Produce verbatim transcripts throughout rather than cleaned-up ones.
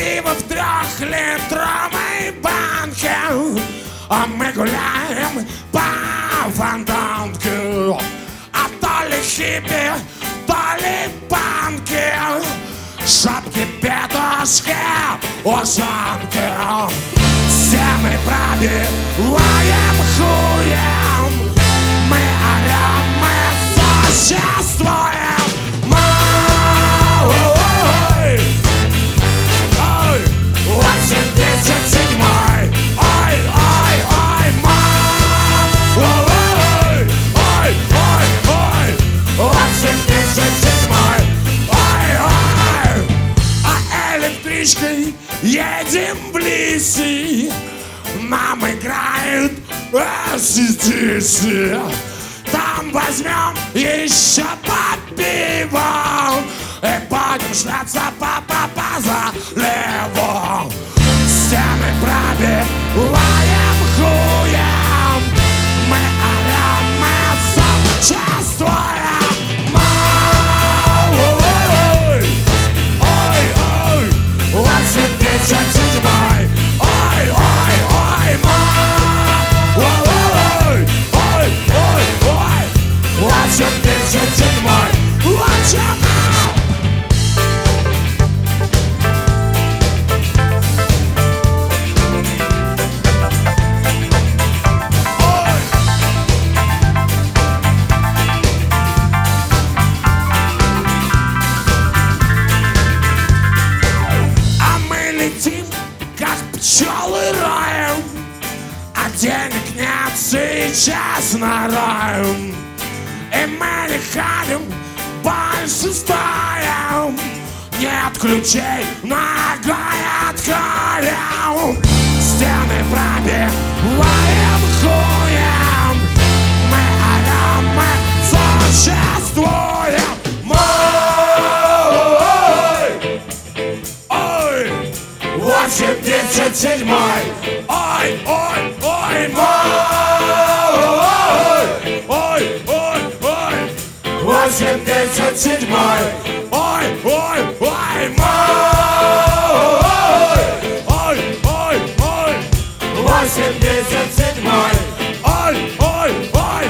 пиво в трехлитровой банке, а мы гуляем по фонтанке. А то ли хиппи, то ли панки, шапки, петушки, ушанки. Все мы пробиваем хуем, мы орем, мы существуем. восемьдесят седьмой, ой, ой, ой, мам, ой, ой, ой, ой, восемьдесят седьмой, ой, ой. А электричкой едем в лисы, нам играют эй си ди си. Там возьмем еще по пиву и будем шляться по по по заливу. Все мы пробиваем хуем, мы орем, мы сочувствуем. Ой, ой, ой, восемьдесят седьмой, ой, ой, ой, ой, ой, ой, ой, ой, восемьдесят седьмой, watch пчелы роем, а денег нет сейчас на роем. И мы не ходим, больше стоим, нет ключей, ногой откроем. Стены пробиваем хуем, мы орем, мы существуем. восемьдесят седьмой, ой, ой, ой, мой, ой, ой, ой, восемьдесят седьмой, ой, ой, ой, мой, ой, ой, ой, восемьдесят седьмой, ой, ой, ой,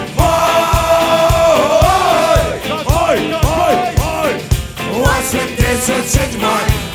мой, ой, ой, ой, восемьдесят седьмой.